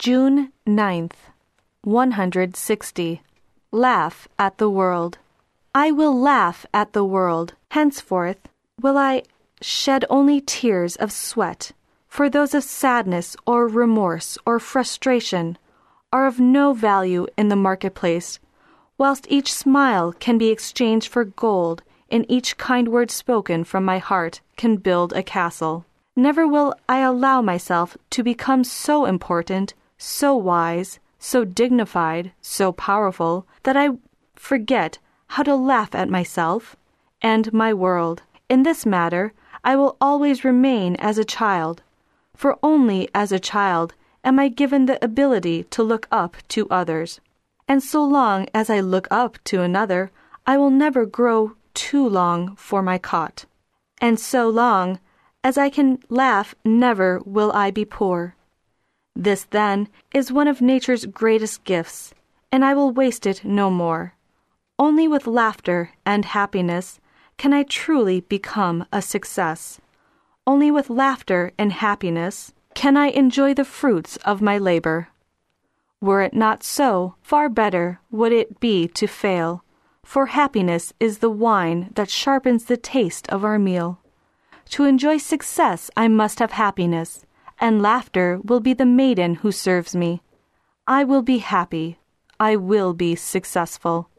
June 9th, 160. Laugh at the world. I will laugh at the world. Henceforth will I shed only tears of sweat, for those of sadness or remorse or frustration are of no value in the marketplace, whilst each smile can be exchanged for gold, and each kind word spoken from my heart can build a castle. Never will I allow myself to become so important, so wise, so dignified, so powerful, that I forget how to laugh at myself and my world. In this matter, I will always remain as a child, for only as a child am I given the ability to look up to others. And so long as I look up to another, I will never grow too long for my cot. And so long as I can laugh, never will I be poor. This, then, is one of nature's greatest gifts, and I will waste it no more. Only with laughter and happiness can I truly become a success. Only with laughter and happiness can I enjoy the fruits of my labor. Were it not so, far better would it be to fail, for happiness is the wine that sharpens the taste of our meal. To enjoy success I must have happiness, and laughter will be the maiden who serves me. I will be happy. I will be successful.